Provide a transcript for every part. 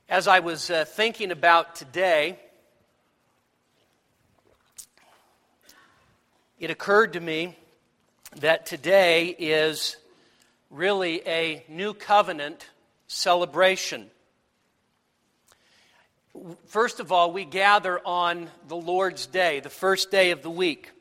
As I was thinking about today, it occurred to me that today is really a new covenant celebration. First of all, we gather on the Lord's Day, the first day of the week.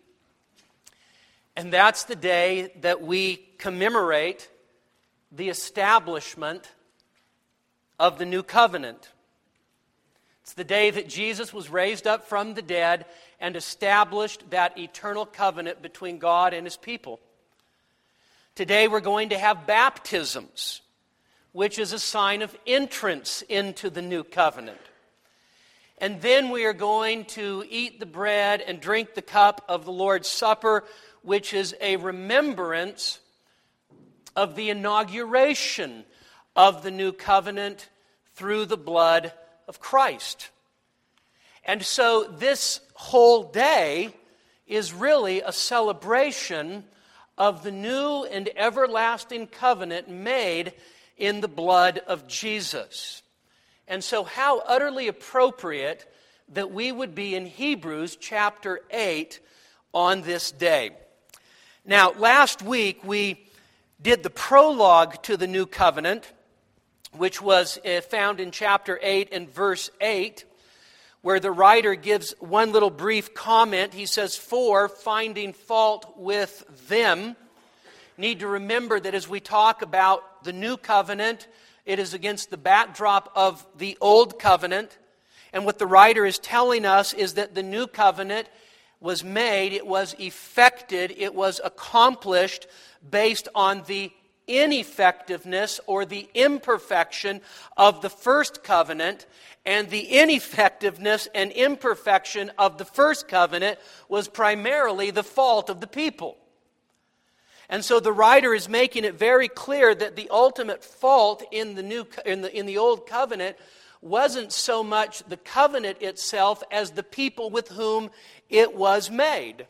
And that's the day that we commemorate the establishment of the new covenant. It's the day that Jesus was raised up from the dead and established that eternal covenant between God and His people. Today we're going to have baptisms, which is a sign of entrance into the new covenant. And then we are going to eat the bread and drink the cup of the Lord's Supper, which is a remembrance of the inauguration of the new covenant through the blood of Christ. And so this whole day is really a celebration of the new and everlasting covenant made in the blood of Jesus. And so how utterly appropriate that we would be in Hebrews chapter 8 on this day. Now, last week we did the prologue to the new covenant, which was found in chapter 8 and verse 8, where the writer gives one little brief comment. He says, "For finding fault with them." Need to remember that as we talk about the new covenant, it is against the backdrop of the old covenant. And what the writer is telling us is that the new covenant was made, it was effected, it was accomplished based on the ineffectiveness or the imperfection of the first covenant, and the ineffectiveness and imperfection of the first covenant was primarily the fault of the people. And so the writer is making it very clear that the ultimate fault in the old covenant wasn't so much the covenant itself as the people with whom it was made.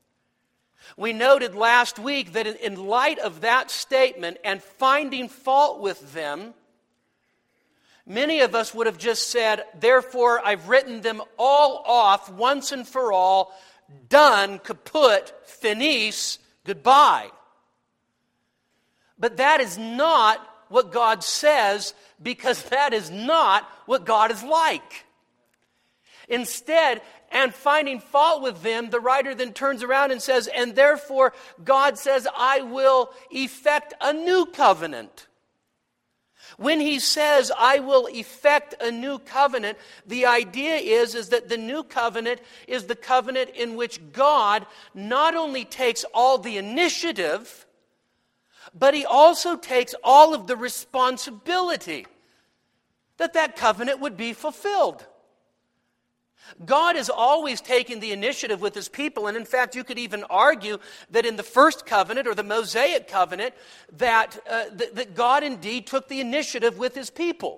We noted last week that in light of that statement and finding fault with them, many of us would have just said, "Therefore I've written them all off once and for all, done, kaput, finis, goodbye." But that is not what God says, because that is not what God is like. Instead, and finding fault with them, the writer then turns around and says, and therefore God says, "I will effect a new covenant." When he says, "I will effect a new covenant," the idea is that the new covenant is the covenant in which God not only takes all the initiative, but He also takes all of the responsibility that covenant would be fulfilled. God has always taken the initiative with His people, and in fact you could even argue that in the first covenant or the Mosaic covenant that God indeed took the initiative with His people.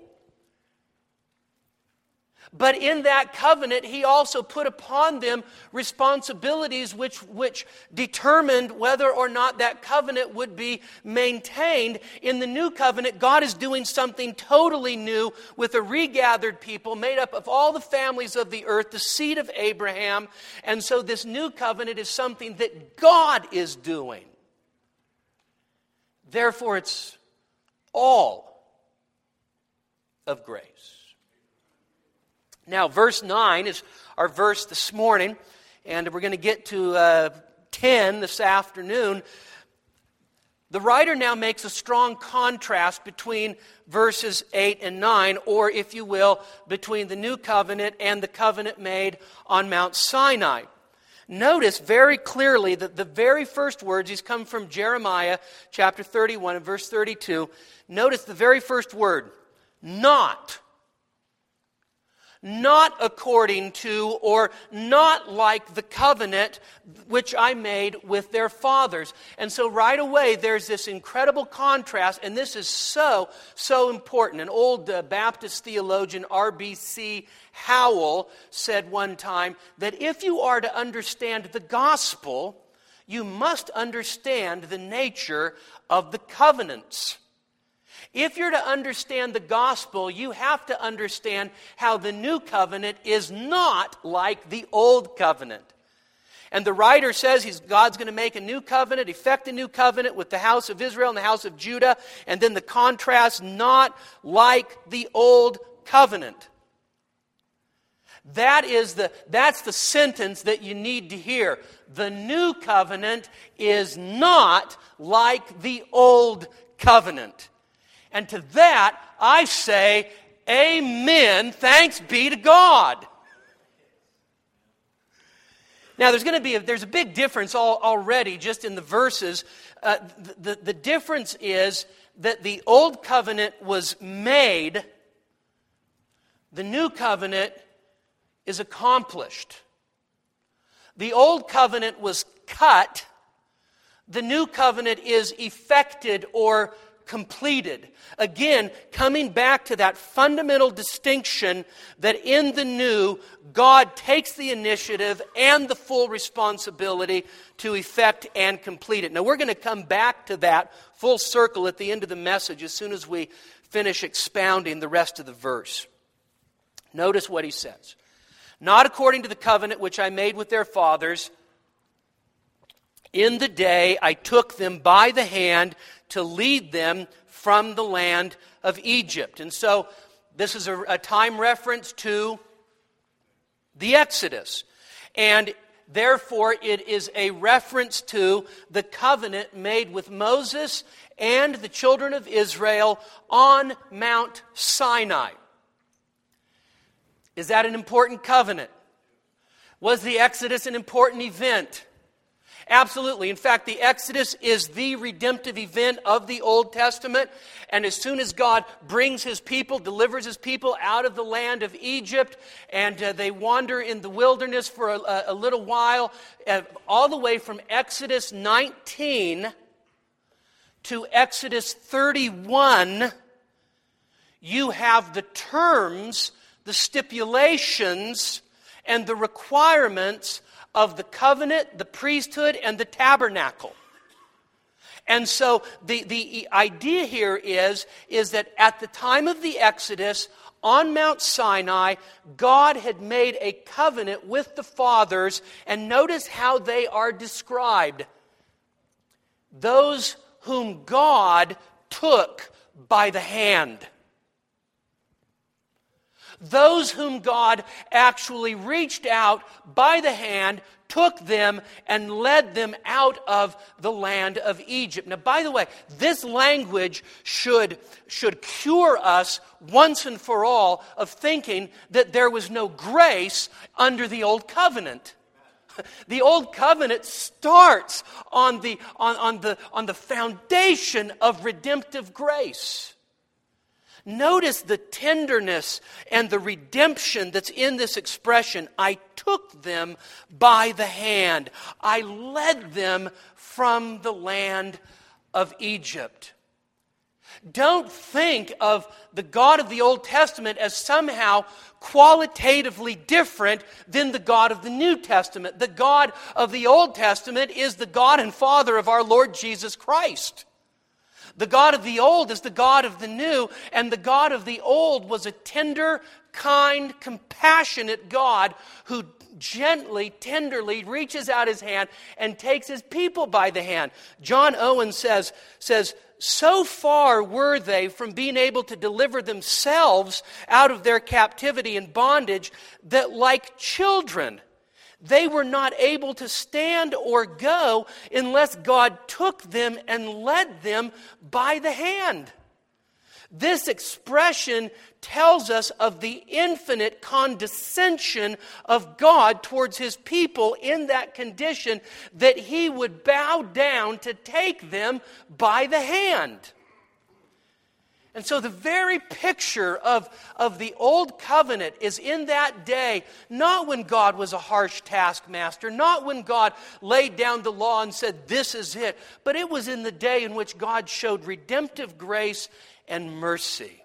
But in that covenant, He also put upon them responsibilities which determined whether or not that covenant would be maintained. In the new covenant, God is doing something totally new with a regathered people made up of all the families of the earth, the seed of Abraham. And so this new covenant is something that God is doing. Therefore, it's all of grace. Now, verse 9 is our verse this morning, and we're going to get to 10 this afternoon. The writer now makes a strong contrast between verses 8 and 9, or if you will, between the new covenant and the covenant made on Mount Sinai. Notice very clearly that the very first words, these come from Jeremiah chapter 31 and verse 32. Notice the very first word, not. Not according to or not like the covenant which I made with their fathers. And so right away there's this incredible contrast, and this is so important. An old Baptist theologian, R.B.C. Howell, said one time that if you are to understand the gospel, you must understand the nature of the covenants. If you're to understand the gospel, you have to understand how the new covenant is not like the old covenant. And the writer says God's going to make a new covenant, effect a new covenant with the house of Israel and the house of Judah, and then the contrast, not like the old covenant. That's the sentence that you need to hear. The new covenant is not like the old covenant. And to that, I say, amen, thanks be to God. Now, there's a big difference already just in the verses. The difference is that the old covenant was made, the new covenant is accomplished. The old covenant was cut, the new covenant is effected or completed. Again, coming back to that fundamental distinction that in the new, God takes the initiative and the full responsibility to effect and complete it. Now, we're going to come back to that full circle at the end of the message as soon as we finish expounding the rest of the verse. Notice what he says. Not according to the covenant which I made with their fathers, in the day I took them by the hand to lead them from the land of Egypt. And so this is a time reference to the Exodus. And therefore it is a reference to the covenant made with Moses and the children of Israel on Mount Sinai. Is that an important covenant? Was the Exodus an important event? Absolutely. In fact, the Exodus is the redemptive event of the Old Testament. And as soon as God brings His people, delivers His people out of the land of Egypt, and they wander in the wilderness for a little while, all the way from Exodus 19 to Exodus 31, you have the terms, the stipulations, and the requirements of the covenant, the priesthood, and the tabernacle. And so the idea here is that at the time of the Exodus, on Mount Sinai, God had made a covenant with the fathers, and notice how they are described. Those whom God took by the hand. Those whom God actually reached out by the hand, took them, and led them out of the land of Egypt. Now, by the way, this language should cure us once and for all of thinking that there was no grace under the Old Covenant. The Old Covenant starts on the foundation of redemptive grace. Notice the tenderness and the redemption that's in this expression. I took them by the hand. I led them from the land of Egypt. Don't think of the God of the Old Testament as somehow qualitatively different than the God of the New Testament. The God of the Old Testament is the God and Father of our Lord Jesus Christ. The God of the old is the God of the new, and the God of the old was a tender, kind, compassionate God who gently, tenderly reaches out His hand and takes His people by the hand. John Owen says, so far were they from being able to deliver themselves out of their captivity and bondage that like children, they were not able to stand or go unless God took them and led them by the hand. This expression tells us of the infinite condescension of God towards His people in that condition, that He would bow down to take them by the hand. And so the very picture of the Old Covenant is in that day, not when God was a harsh taskmaster, not when God laid down the law and said, this is it, but it was in the day in which God showed redemptive grace and mercy.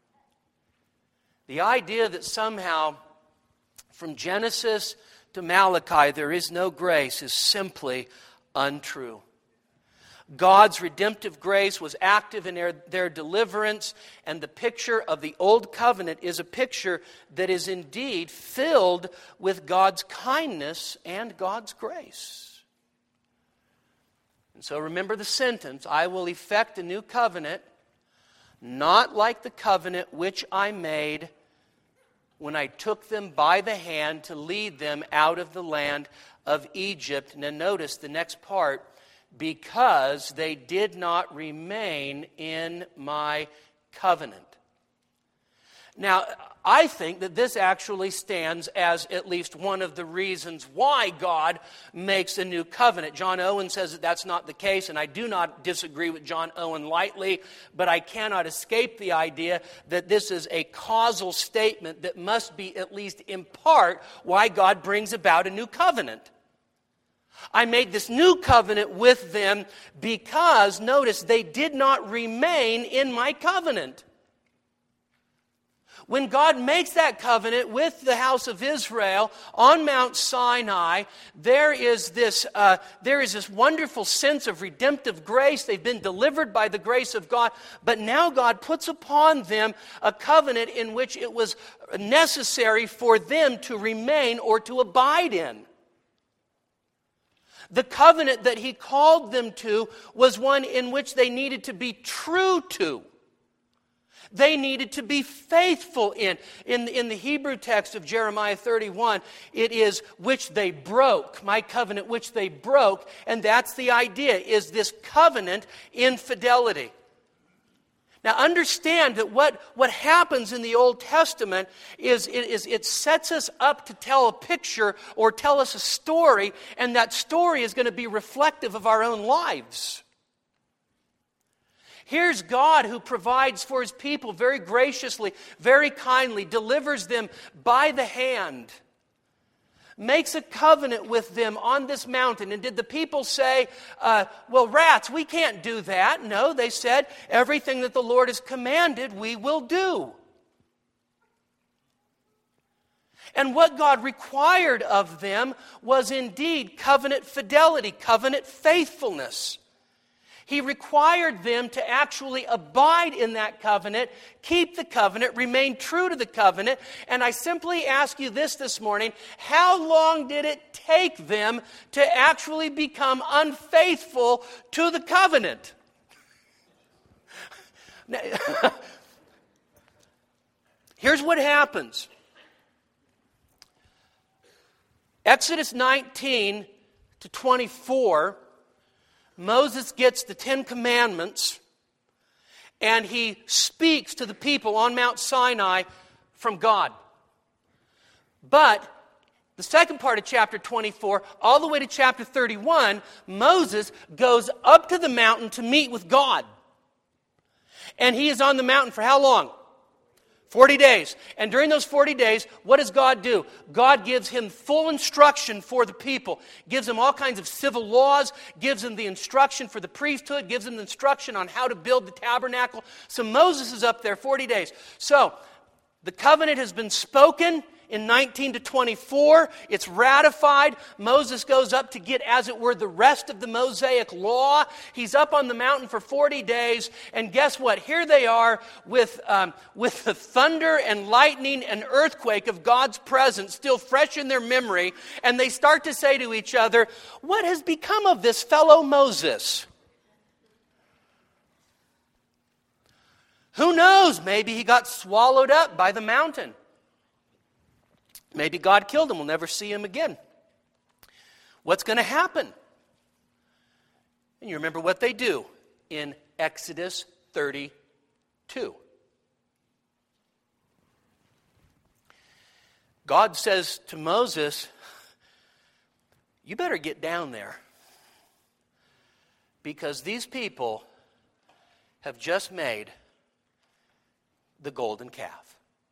The idea that somehow from Genesis to Malachi there is no grace is simply untrue. God's redemptive grace was active in their deliverance, and the picture of the Old Covenant is a picture that is indeed filled with God's kindness and God's grace. And so remember the sentence, I will effect a new covenant, not like the covenant which I made when I took them by the hand to lead them out of the land of Egypt. Now notice the next part, because they did not remain in my covenant. Now, I think that this actually stands as at least one of the reasons why God makes a new covenant. John Owen says that that's not the case, and I do not disagree with John Owen lightly, but I cannot escape the idea that this is a causal statement that must be, at least in part, why God brings about a new covenant. I made this new covenant with them because, notice, they did not remain in my covenant. When God makes that covenant with the house of Israel on Mount Sinai, there is this wonderful sense of redemptive grace. They've been delivered by the grace of God, but now God puts upon them a covenant in which it was necessary for them to remain or to abide in. The covenant that He called them to was one in which they needed to be true to. They needed to be faithful in. In the Hebrew text of Jeremiah 31, it is which they broke, my covenant which they broke, and that's the idea, is this covenant infidelity. Now understand that what happens in the Old Testament is it sets us up to tell a picture or tell us a story, and that story is going to be reflective of our own lives. Here's God who provides for His people very graciously, very kindly, delivers them by the hand, makes a covenant with them on this mountain. And did the people say, well, rats, we can't do that? No, they said, everything that the Lord has commanded, we will do. And what God required of them was indeed covenant fidelity, covenant faithfulness. He required them to actually abide in that covenant, keep the covenant, remain true to the covenant. And I simply ask you this morning, how long did it take them to actually become unfaithful to the covenant? Here's what happens. Exodus 19 to 24, Moses gets the 10 Commandments, and he speaks to the people on Mount Sinai from God. But the second part of chapter 24, all the way to chapter 31, Moses goes up to the mountain to meet with God. And he is on the mountain for how long? 40 days. And during those 40 days, what does God do? God gives him full instruction for the people. Gives him all kinds of civil laws. Gives him the instruction for the priesthood. Gives him the instruction on how to build the tabernacle. So Moses is up there 40 days. So the covenant has been spoken in 19 to 24. It's ratified. Moses goes up to get, as it were, the rest of the Mosaic law. He's up on the mountain for 40 days. And guess what? Here they are with the thunder and lightning and earthquake of God's presence still fresh in their memory. And they start to say to each other, what has become of this fellow Moses? Who knows? Maybe he got swallowed up by the mountain. Maybe God killed him. We'll never see him again. What's going to happen? And you remember what they do in Exodus 32. God says to Moses, you better get down there, because these people have just made the golden calf.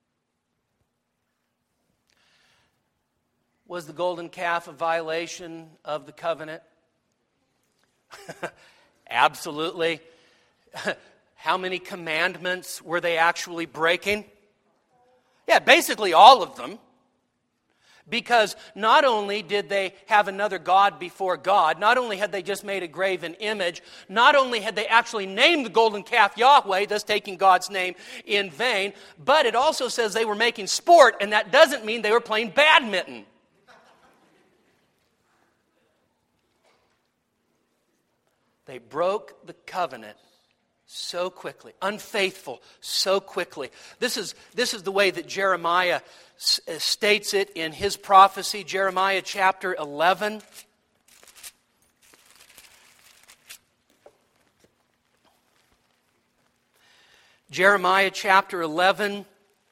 Was the golden calf a violation of the covenant? Absolutely. How many commandments were they actually breaking? Yeah, basically all of them. Because not only did they have another god before God, not only had they just made a graven image, not only had they actually named the golden calf Yahweh, thus taking God's name in vain, but it also says they were making sport, and that doesn't mean they were playing badminton. They broke the covenant so quickly, unfaithful so quickly. This is the way that Jeremiah states it in his prophecy, Jeremiah chapter 11. Jeremiah chapter 11.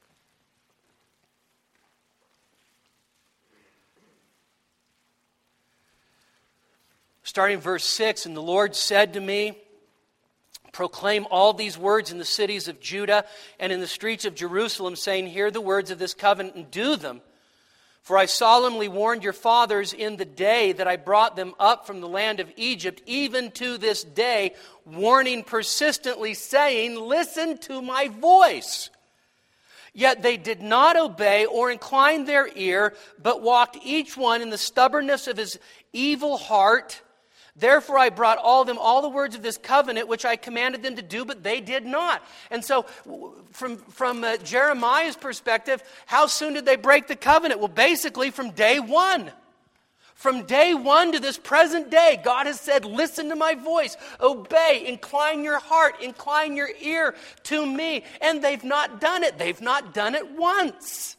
Starting verse 6, "And the Lord said to me, proclaim all these words in the cities of Judah and in the streets of Jerusalem, saying, hear the words of this covenant and do them. For I solemnly warned your fathers in the day that I brought them up from the land of Egypt, even to this day, warning persistently, saying, listen to my voice. Yet they did not obey or incline their ear, but walked each one in the stubbornness of his evil heart. Therefore I brought all the words of this covenant which I commanded them to do, but they did not." And so from Jeremiah's perspective, how soon did they break the covenant? Well, basically from day one. From day one to this present day, God has said, listen to my voice, obey, incline your heart, incline your ear to me. And they've not done it. They've not done it once.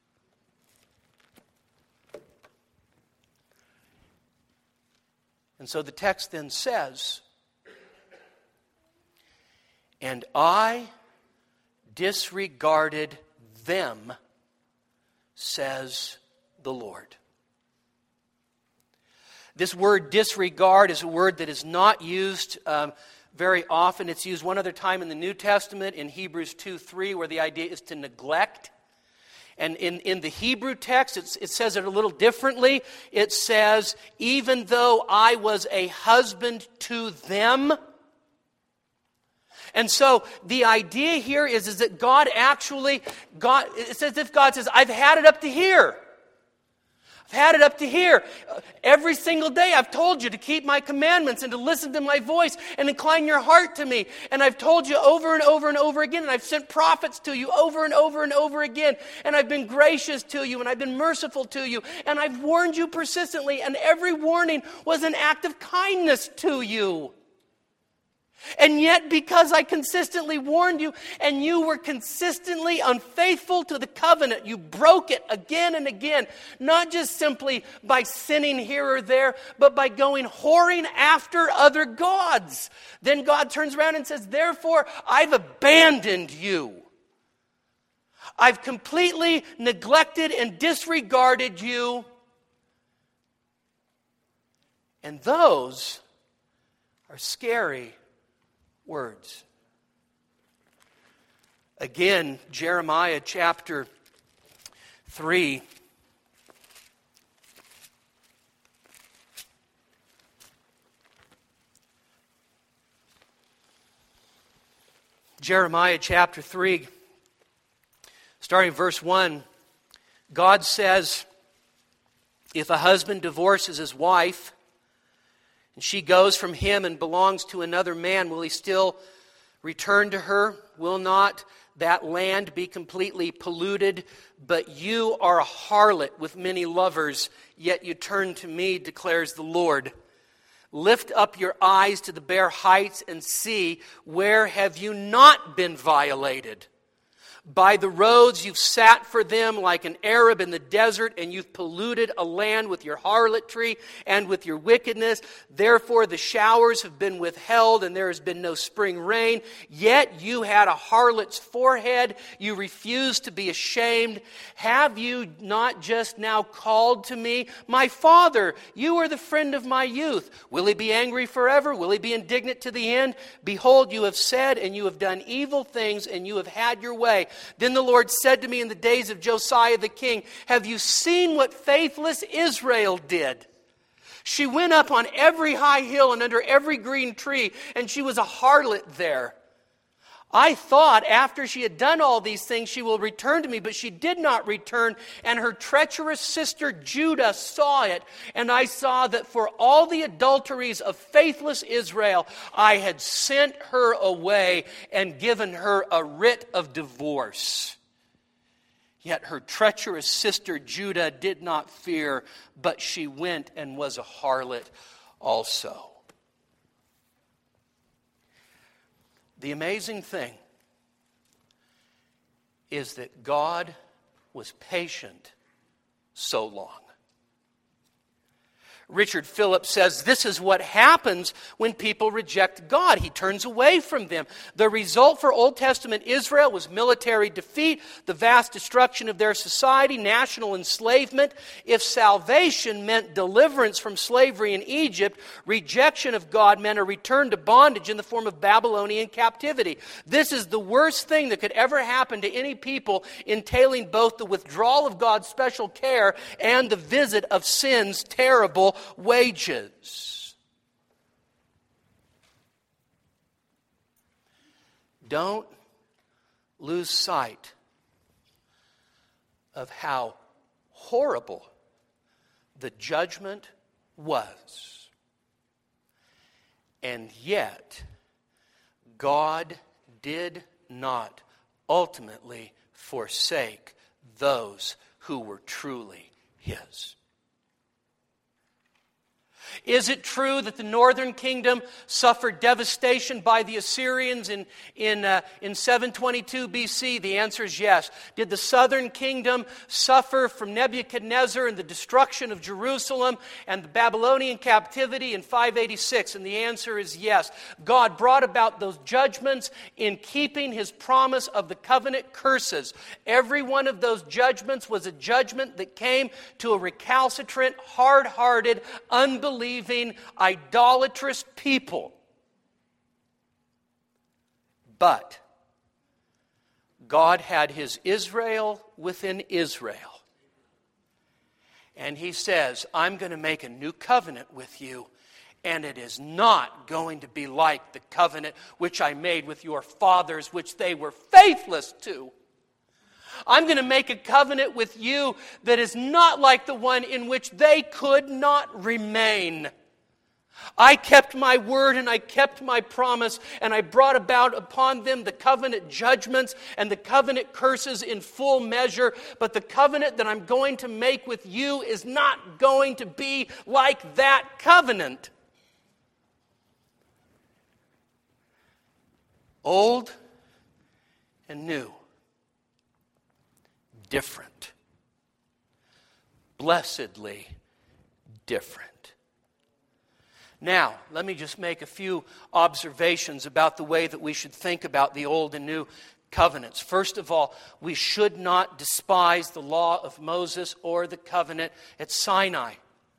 And so the text then says, "And I disregarded them, says the Lord." This word disregard is a word that is not used very often. It's used one other time in the New Testament, in Hebrews 2:3, where the idea is to neglect. And in the Hebrew text, it says it a little differently. It says, even though I was a husband to them. And so the idea here is that God actually, it's as if God says, I've had it up to here. I've had it up to here. Every single day I've told you to keep my commandments and to listen to my voice and incline your heart to me. And I've told you over and over and over again. And I've sent prophets to you over and over and over again. And I've been gracious to you and I've been merciful to you. And I've warned you persistently. And every warning was an act of kindness to you. And yet, because I consistently warned you and you were consistently unfaithful to the covenant, you broke it again and again, not just simply by sinning here or there, but by going whoring after other gods. Then God turns around and says, therefore, I've abandoned you. I've completely neglected and disregarded you. And those are scary words. Again, Jeremiah chapter 3. Jeremiah chapter 3, starting verse 1, God says, if a husband divorces his wife, and she goes from him and belongs to another man, will he still return to her? Will not that land be completely polluted? But you are a harlot with many lovers, yet you turn to me, declares the Lord. Lift up your eyes to the bare heights and see, where have you not been violated? By the roads you've sat for them like an Arab in the desert, and you've polluted a land with your harlotry and with your wickedness. Therefore the showers have been withheld, and there has been no spring rain. Yet you had a harlot's forehead. You refused to be ashamed. Have you not just now called to me? My father, you are the friend of my youth. Will he be angry forever? Will he be indignant to the end? Behold, you have said, and you have done evil things, and you have had your way. Then the Lord said to me in the days of Josiah the king, have you seen what faithless Israel did? She went up on every high hill and under every green tree, and she was a harlot there. I thought after she had done all these things, she will return to me, but she did not return. And her treacherous sister Judah saw it. And I saw that for all the adulteries of faithless Israel, I had sent her away and given her a writ of divorce. Yet her treacherous sister Judah did not fear, but she went and was a harlot also. The amazing thing is that God was patient so long. Richard Phillips says this is what happens when people reject God. He turns away from them. The result for Old Testament Israel was military defeat, the vast destruction of their society, national enslavement. If salvation meant deliverance from slavery in Egypt, rejection of God meant a return to bondage in the form of Babylonian captivity. This is the worst thing that could ever happen to any people, entailing both the withdrawal of God's special care and the visit of sin's terrible wages. Don't lose sight of how horrible the judgment was. And yet, God did not ultimately forsake those who were truly His. Is it true that the northern kingdom suffered devastation by the Assyrians in 722 BC? The answer is yes. Did the southern kingdom suffer from Nebuchadnezzar and the destruction of Jerusalem and the Babylonian captivity in 586? And the answer is yes. God brought about those judgments in keeping His promise of the covenant curses. Every one of those judgments was a judgment that came to a recalcitrant, hard-hearted, unbelieving, idolatrous people. But God had His Israel within Israel. And He says, I'm going to make a new covenant with you. And it is not going to be like the covenant which I made with your fathers, which they were faithless to. I'm going to make a covenant with you that is not like the one in which they could not remain. I kept my word and I kept my promise, and I brought about upon them the covenant judgments and the covenant curses in full measure. But the covenant that I'm going to make with you is not going to be like that covenant. Old and new. Different. Blessedly different. Now, let me just make a few observations about the way that we should think about the old and new covenants. First of all, we should not despise the law of Moses or the covenant at Sinai.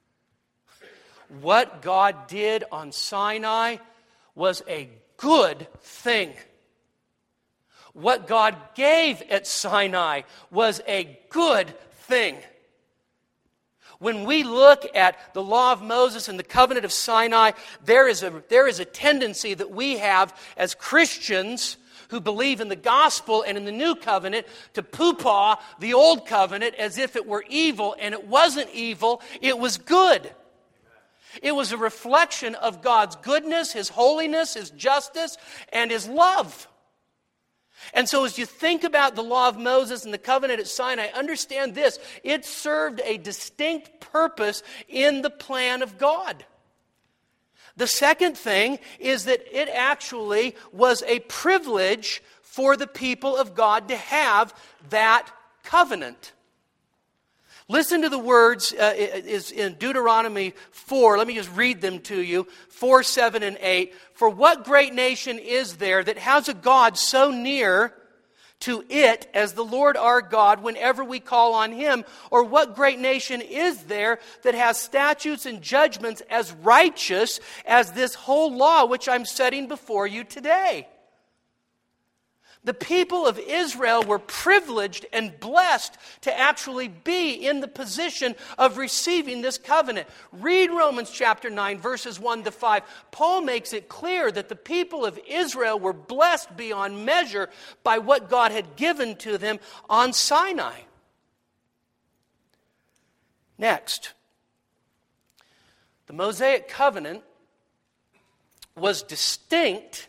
What God did on Sinai was a good thing. What God gave at Sinai was a good thing. When we look at the law of Moses and the covenant of Sinai, there is a tendency that we have as Christians who believe in the gospel and in the new covenant to poo-pah the old covenant as if it were evil, and it wasn't evil, it was good. It was a reflection of God's goodness, His holiness, His justice, and His love. And so as you think about the law of Moses and the covenant at Sinai, understand this: it served a distinct purpose in the plan of God. The second thing is that it actually was a privilege for the people of God to have that covenant. Listen to the words is in Deuteronomy 4. Let me just read them to you. 4, 7, and 8. For what great nation is there that has a God so near to it as the Lord our God whenever we call on Him? Or what great nation is there that has statutes and judgments as righteous as this whole law which I'm setting before you today? The people of Israel were privileged and blessed to actually be in the position of receiving this covenant. Read Romans chapter 9, verses 1 to 5. Paul makes it clear that the people of Israel were blessed beyond measure by what God had given to them on Sinai. Next, the Mosaic covenant was distinct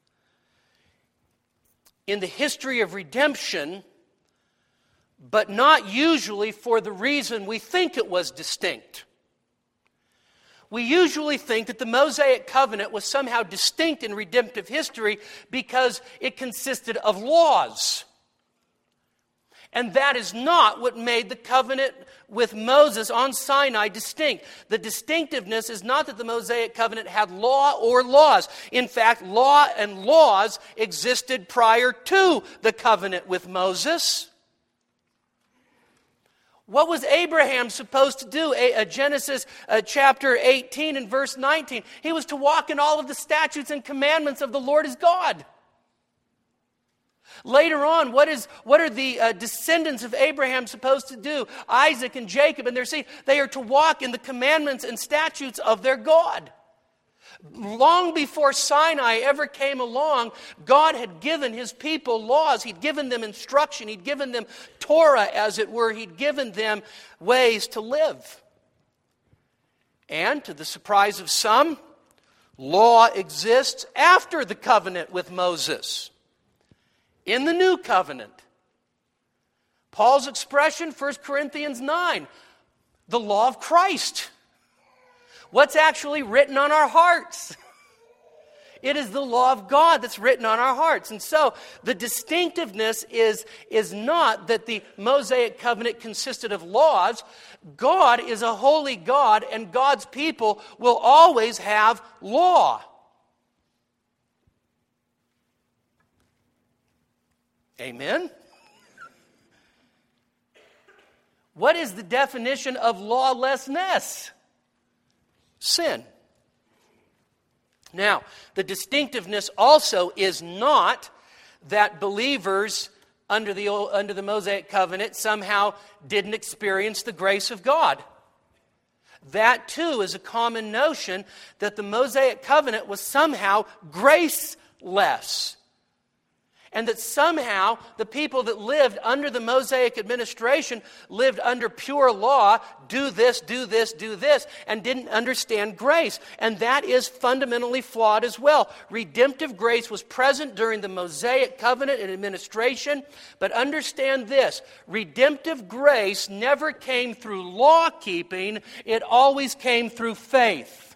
in the history of redemption, but not usually for the reason we think it was distinct. We usually think that the Mosaic covenant was somehow distinct in redemptive history because it consisted of laws. And that is not what made the covenant with Moses on Sinai distinct. The distinctiveness is not that the Mosaic covenant had law or laws. In fact, law and laws existed prior to the covenant with Moses. What was Abraham supposed to do? Genesis chapter 18 and verse 19. He was to walk in all of the statutes and commandments of the Lord his God. Later on, what are the descendants of Abraham supposed to do? Isaac and Jacob and their seed. They are to walk in the commandments and statutes of their God. Long before Sinai ever came along, God had given his people laws. He'd given them instruction. He'd given them Torah, as it were. He'd given them ways to live. And to the surprise of some, law exists after the covenant with Moses. In the new covenant, Paul's expression, 1 Corinthians 9, the law of Christ. What's actually written on our hearts? It is the law of God that's written on our hearts. And so the distinctiveness is not that the Mosaic covenant consisted of laws. God is a holy God, and God's people will always have law. Amen? What is the definition of lawlessness? Sin. Now, the distinctiveness also is not that believers under the Mosaic covenant somehow didn't experience the grace of God. That too is a common notion that the Mosaic covenant was somehow graceless. And that somehow the people that lived under the Mosaic administration lived under pure law, do this, do this, do this, and didn't understand grace. And that is fundamentally flawed as well. Redemptive grace was present during the Mosaic covenant and administration, but understand this, redemptive grace never came through law keeping, it always came through faith.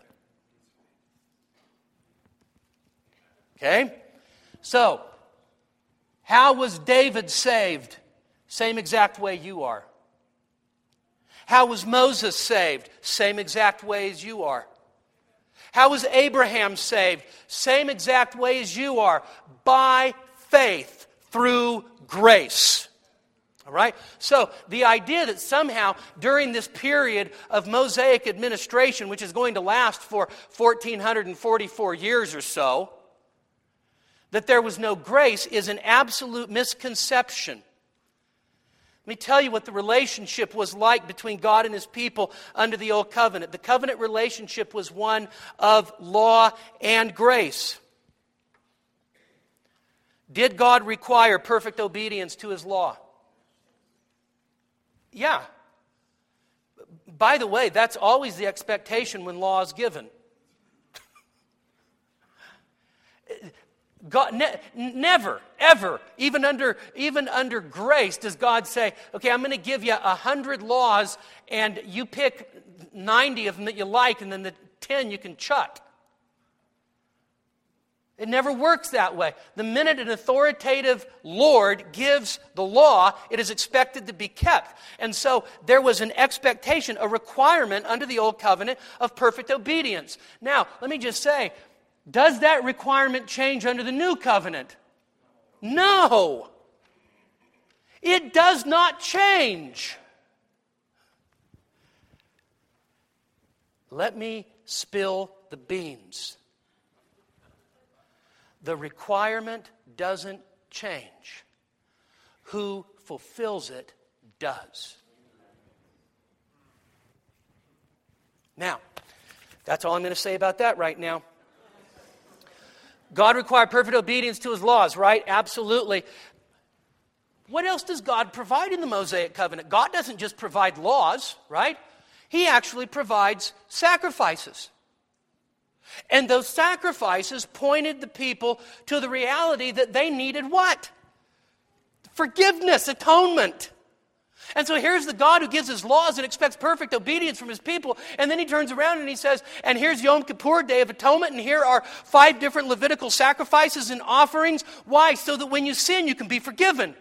Okay? So, how was David saved? Same exact way you are. How was Moses saved? Same exact way as you are. How was Abraham saved? Same exact way as you are. By faith, through grace. All right? So, the idea that somehow during this period of Mosaic administration, which is going to last for 1,444 years or so, that there was no grace is an absolute misconception. Let me tell you what the relationship was like between God and his people under the Old Covenant. The covenant relationship was one of law and grace. Did God require perfect obedience to his law? Yeah. By the way, that's always the expectation when law is given. God never, ever, even under grace, does God say, okay, I'm going to give you 100 laws and you pick 90 of them that you like and then the 10 you can chuck. It never works that way. The minute an authoritative Lord gives the law, it is expected to be kept. And so there was an expectation, a requirement under the Old Covenant of perfect obedience. Now, let me just say, does that requirement change under the New Covenant? No. It does not change. Let me spill the beans. The requirement doesn't change. Who fulfills it does. Now, that's all I'm going to say about that right now. God required perfect obedience to his laws, right? Absolutely. What else does God provide in the Mosaic covenant? God doesn't just provide laws, right? He actually provides sacrifices. And those sacrifices pointed the people to the reality that they needed what? Forgiveness, atonement. And so here's the God who gives his laws and expects perfect obedience from his people. And then he turns around and he says, and here's Yom Kippur, Day of Atonement, and here are 5 different Levitical sacrifices and offerings. Why? So that when you sin, you can be forgiven.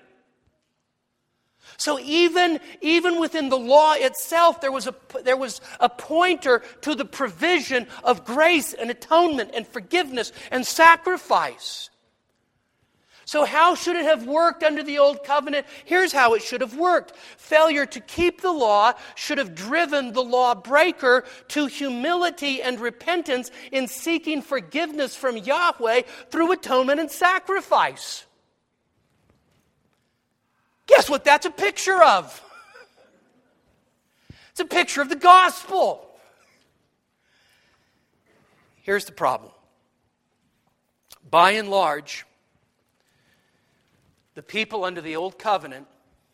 So even within the law itself, there was a pointer to the provision of grace and atonement and forgiveness and sacrifice. So how should it have worked under the Old Covenant? Here's how it should have worked. Failure to keep the law should have driven the lawbreaker to humility and repentance in seeking forgiveness from Yahweh through atonement and sacrifice. Guess what that's a picture of? It's a picture of the gospel. Here's the problem. By and large, the people under the Old Covenant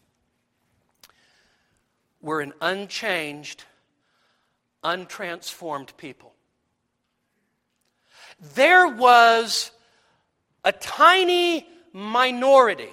were an unchanged, untransformed people. There was a tiny minority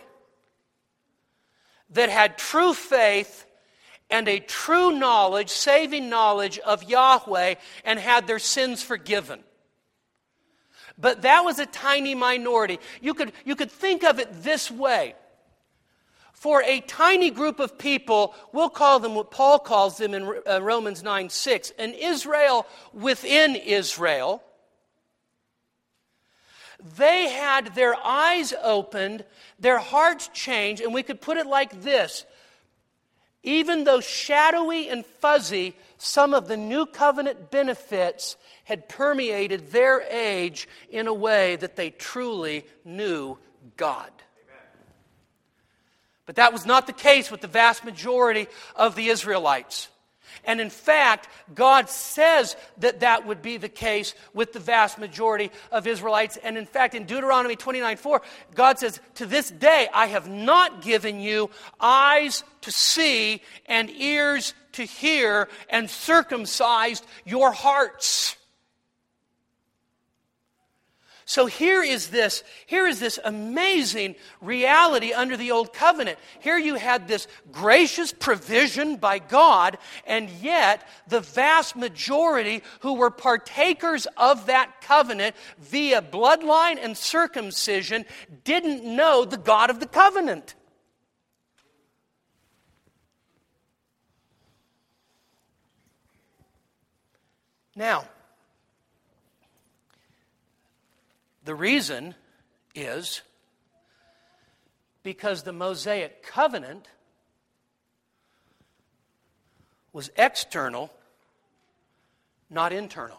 that had true faith and a true knowledge, saving knowledge of Yahweh, and had their sins forgiven. But that was a tiny minority. You could think of it this way. For a tiny group of people, we'll call them what Paul calls them in Romans 9:6, an Israel within Israel. They had their eyes opened, their hearts changed, and we could put it like this. Even though shadowy and fuzzy, some of the new covenant benefits had permeated their age in a way that they truly knew God. But that was not the case with the vast majority of the Israelites. And in fact, God says that that would be the case with the vast majority of Israelites. And in fact, in Deuteronomy 29:4, God says, to this day, I have not given you eyes to see and ears to hear and circumcised your hearts. So here is this amazing reality under the Old Covenant. Here you had this gracious provision by God, and yet the vast majority who were partakers of that covenant via bloodline and circumcision didn't know the God of the covenant. Now, the reason is because the Mosaic covenant was external, not internal.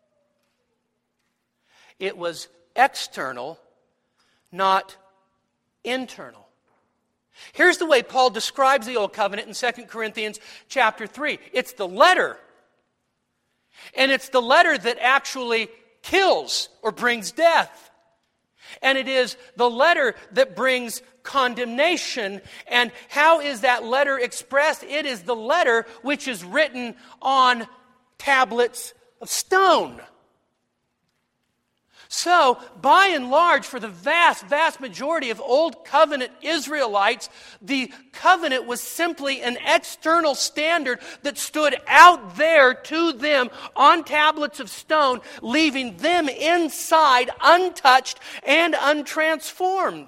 It was external, not internal. Here's the way Paul describes the Old Covenant in 2 Corinthians chapter 3. It's the letter. And it's the letter that actually kills or brings death. And it is the letter that brings condemnation. And how is that letter expressed? It is the letter which is written on tablets of stone. So, by and large, for the vast majority of Old Covenant Israelites, the covenant was simply an external standard that stood out there to them on tablets of stone, leaving them inside untouched and untransformed.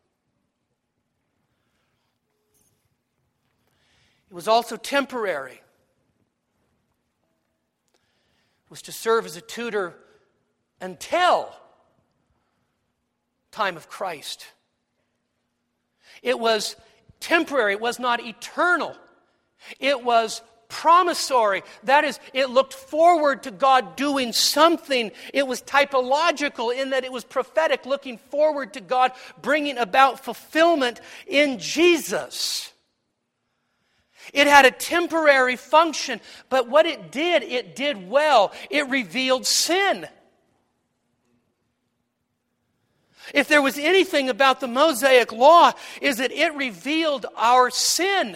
It was also temporary. It was to serve as a tutor until time of Christ. It was temporary. It was not eternal. It was promissory. That is, it looked forward to God doing something. It was typological in that it was prophetic, looking forward to God bringing about fulfillment in Jesus. It had a temporary function, but what it did well. It revealed sin. If there was anything about the Mosaic Law, is that it revealed our sin.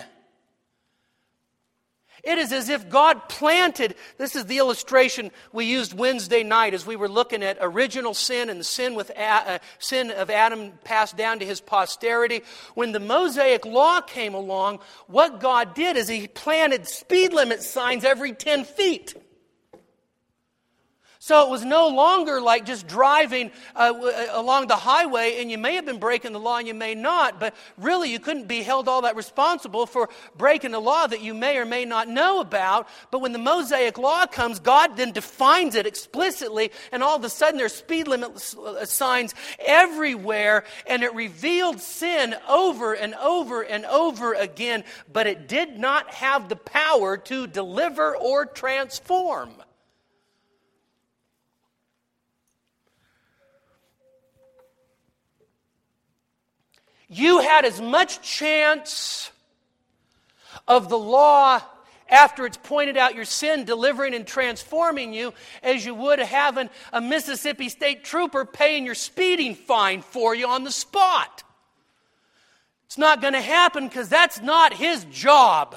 It is as if God planted, this is the illustration we used Wednesday night as we were looking at original sin and the sin of Adam passed down to his posterity. When the Mosaic Law came along, what God did is He planted speed limit signs every 10 feet. So it was no longer like just driving along the highway, and you may have been breaking the law and you may not, but really you couldn't be held all that responsible for breaking the law that you may or may not know about. But when the Mosaic Law comes, God then defines it explicitly, and all of a sudden there's speed limit signs everywhere, and it revealed sin over and over and over again, but it did not have the power to deliver or transform. You had as much chance of the law, after it's pointed out your sin, delivering and transforming you, as you would having a Mississippi State Trooper paying your speeding fine for you on the spot. It's not going to happen because that's not his job.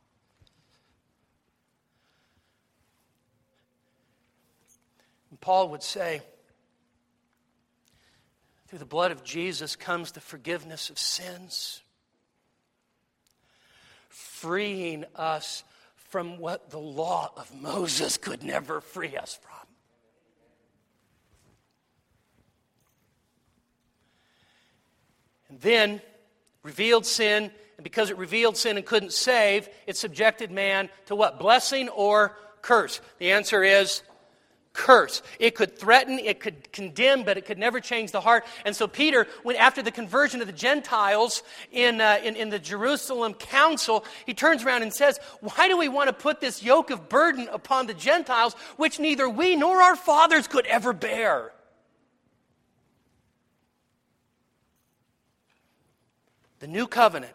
And Paul would say, through the blood of Jesus comes the forgiveness of sins, freeing us from what the law of Moses could never free us from. And then, revealed sin, and because it revealed sin and couldn't save, it subjected man to what? Blessing or curse? The answer is curse. It could threaten, it could condemn, but it could never change the heart. And so Peter, when after the conversion of the Gentiles in the Jerusalem council, he turns around and says, why do we want to put this yoke of burden upon the Gentiles, which neither we nor our fathers could ever bear? The new covenant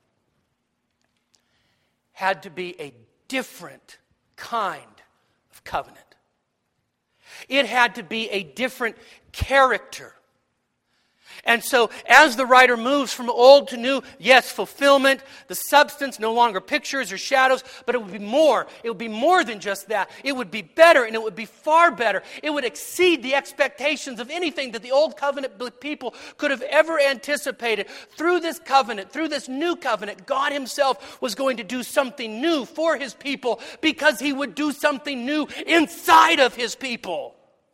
had to be a different kind of covenant. It had to be a different character. And so as the writer moves from old to new, yes, fulfillment, the substance, no longer pictures or shadows, but it would be more. It would be more than just that. It would be better, and it would be far better. It would exceed the expectations of anything that the old covenant people could have ever anticipated. Through this covenant, through this new covenant, God Himself was going to do something new for His people because He would do something new inside of His people.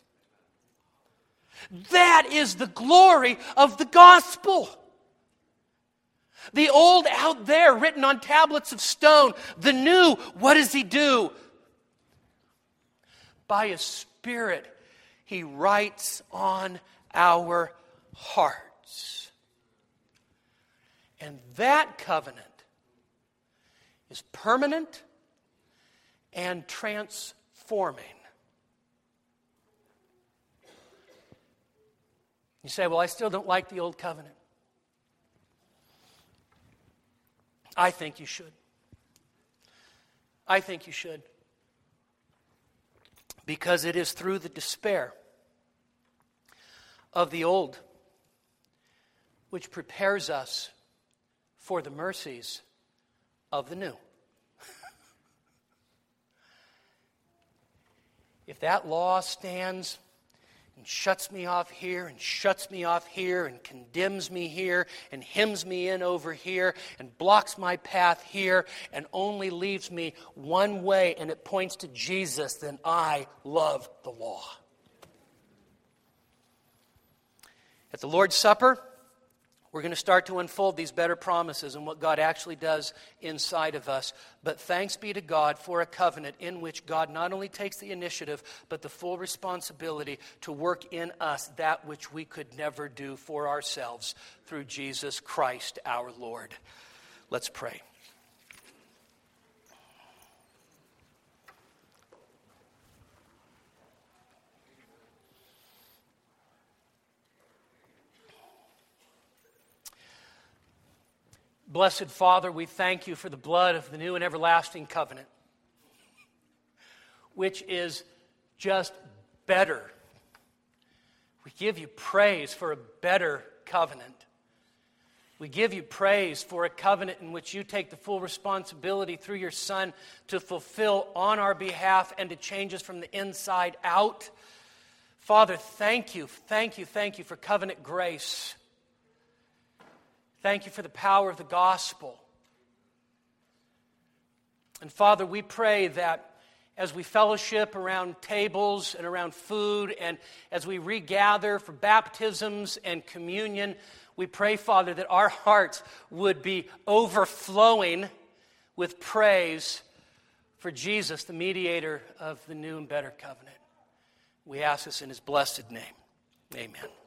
That is the glory of the gospel. The old out there, written on tablets of stone. The new, what does He do? By His Spirit, He writes on our hearts. And that covenant is permanent and transforming. You say, well, I still don't like the old covenant. I think you should. I think you should. Because it is through the despair of the old which prepares us for the mercies of the new. If that law stands and shuts me off here, and shuts me off here, and condemns me here, and hems me in over here, and blocks my path here, and only leaves me one way, and it points to Jesus, then I love the law. At the Lord's Supper, we're going to start to unfold these better promises and what God actually does inside of us. But thanks be to God for a covenant in which God not only takes the initiative, but the full responsibility to work in us that which we could never do for ourselves through Jesus Christ our Lord. Let's pray. Blessed Father, we thank you for the blood of the new and everlasting covenant, which is just better. We give you praise for a better covenant. We give you praise for a covenant in which you take the full responsibility through your Son to fulfill on our behalf and to change us from the inside out. Father, thank you for covenant grace. Thank you for the power of the gospel. And Father, we pray that as we fellowship around tables and around food, and as we regather for baptisms and communion, we pray, Father, that our hearts would be overflowing with praise for Jesus, the mediator of the new and better covenant. We ask this in his blessed name. Amen.